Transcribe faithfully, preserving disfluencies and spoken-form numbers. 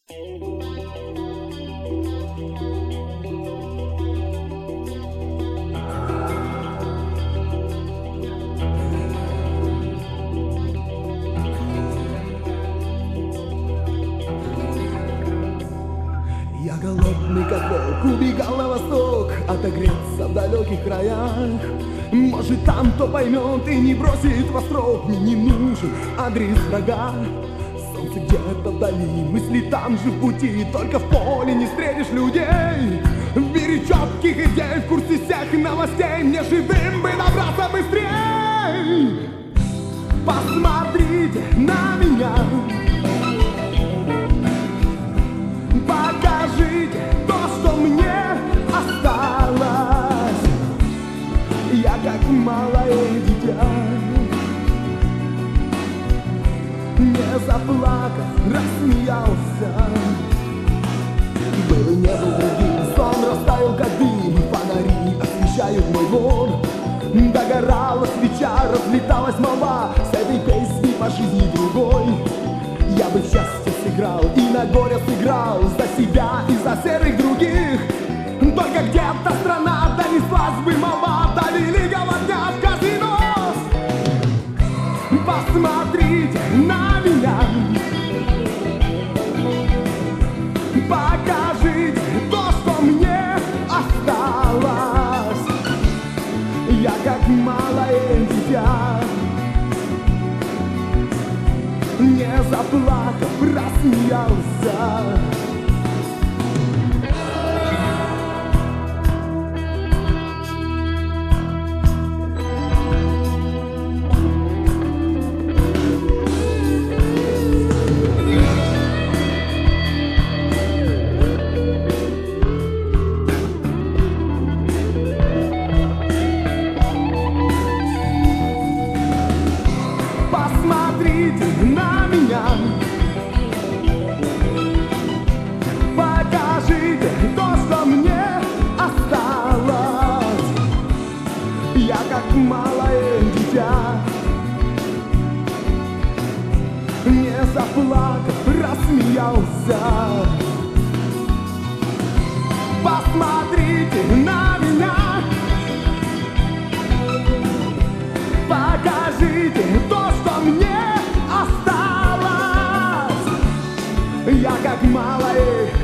Я голодный, как волк, убегал на восток, отогреться в далеких краях. Может, там кто поймет и не бросит во строк. Мне не нужен адрес врага. Солнце где-то вдали, мысли там же в пути. Только в поле не встретишь людей. В мире четких идей, в курсе всех новостей. Мне живым бы добраться быстрей. Посмотрите на меня, покажите то, что мне осталось. Я как малое дитя, не заплакав, рассмеялся. Был и не был другим, сон растаял как дым. Фонари освещают мой двор. Догорала свеча, разлеталась молва. С этой песней по жизни другой я бы в счастье сыграл и на горе сыграл. За себя и за серых других. Только где-то страна донеслась бы молва до великого дня в казино. Посмотрите на меня, покажите то, что мне осталось. Я как малое дитя, не заплакав, рассмеялся. Посмотрите на меня, покажите то, что мне осталось. Я как малое дитя, не заплакав, рассмеялся. Посмотрите на меня, покажите то, что мне осталось. Я как малое